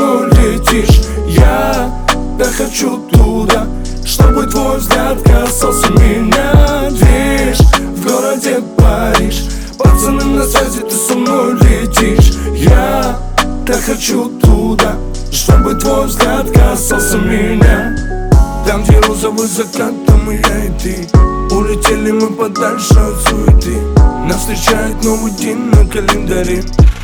мной летишь. Я так хочу туда, чтобы твой взгляд касался меня. Движ в городе Париж, пацаны на связи, ты со мной летишь. Я так хочу туда, чтобы твой взгляд касался меня. Там, где розовый закат, там и я, и ты. Улетели мы подальше от суеты. Нас встречает новый день на календаре.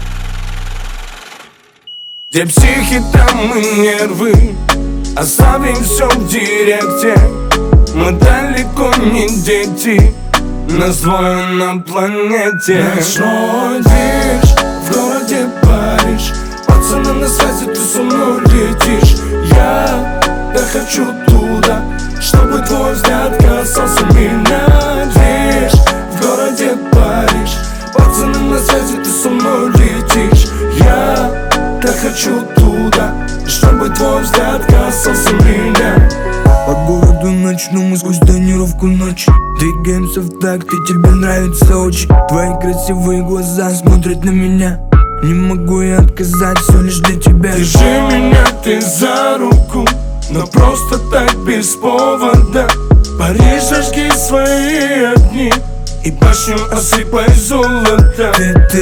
Где психи, там и нервы. Оставим все в директе. Мы далеко не дети, нас двое на планете. Ночной движ в городе Париж, пацаны на связи, ты со мной летишь. Я так хочу туда, чтобы твой взгляд касался меня. Движ в городе Париж, пацаны на связи, ты со мной летишь. Я так хочу туда, чтобы твой взгляд касался меня. По городу ночному сквозь тонировку ночи двигаемся в такт, и тебе нравится очень. Твои красивые глаза смотрят на меня. Не могу я отказать, все лишь для тебя. Держи меня ты за руку, но просто так без повода. Париж, зажги свои огни и башню осыпай золото.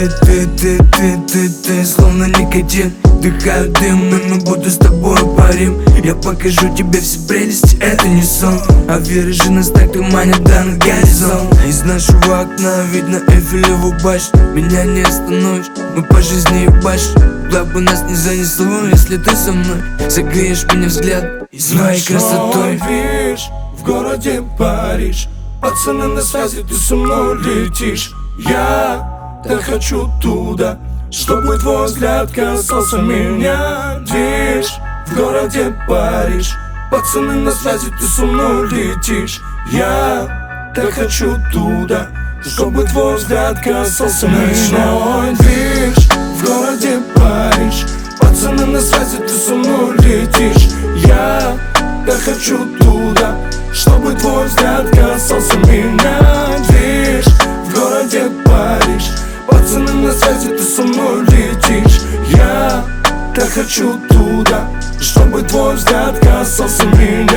Ты, словно никотин. Вдыхаю дым, но буду с тобой парим. Я покажу тебе все прелести, это не сон. А веры же нас так туманят до на горизонт. Из нашего окна видно Эйфелеву башню. Меня не остановишь, мы по жизни ебашим. Куда бы нас не занесло, если ты со мной согреешь меня взгляд и своей красотой. Видишь, в городе Париж, пацаны на связи, ты со мной летишь. Я так хочу туда, чтобы твой взгляд касался меня. Видишь, в городе Париж, пацаны на связи, ты со мной летишь. Я так хочу туда, чтобы твой взгляд касался меня. Видишь, в городе Париж, пацаны на связи, ты со мной летишь. Я так хочу туда, чтобы твой взгляд касался меня. Видишь, в городе Париж, пацаны на связи, ты со мной летишь. Я так хочу туда, чтобы твой взгляд касался меня.